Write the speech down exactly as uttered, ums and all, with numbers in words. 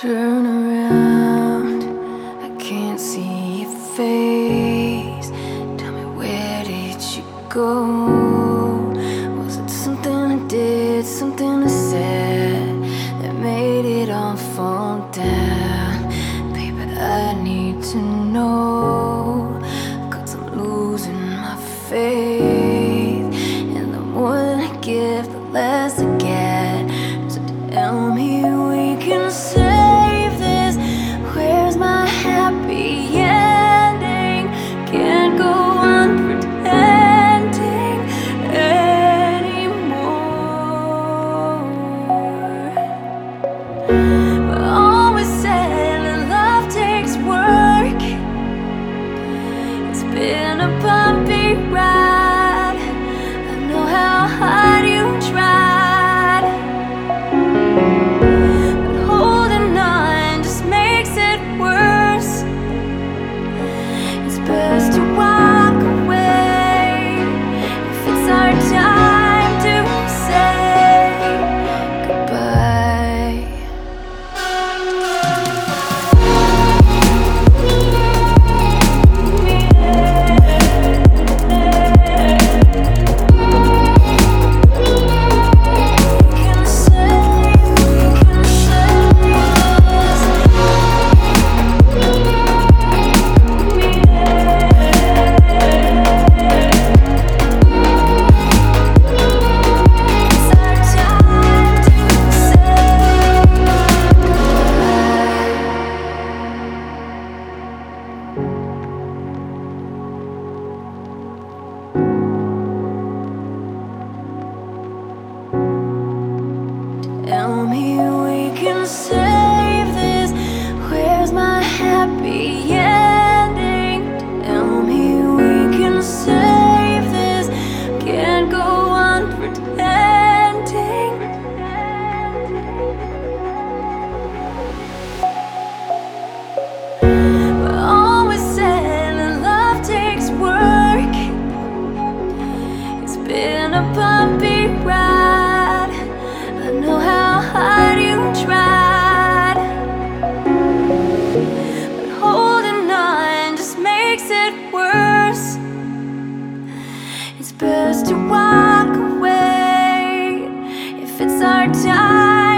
Turn around, I can't see your face. Tell me, where did you go? Was it something I did, something I said that made it all fall down? Baby, I need to know, 'cause I'm losing my faith. And the more that I give, the less I get. So tell me we can save this. Where's my happy ending? Can't go on pretending anymore. Always said that love takes work. It's been a bumpy ride. I know how hard you tried, but holding on just makes it worse. It's best to walk away if it's our time to say goodbye. Tell me we can save this. Where's my happy ending? Tell me we can save this. Can't go on pretending. But always said that love takes work. It's been a bumpy ride. I know how hard you tried, but holding on just makes it worse. It's best to walk away if it's our time.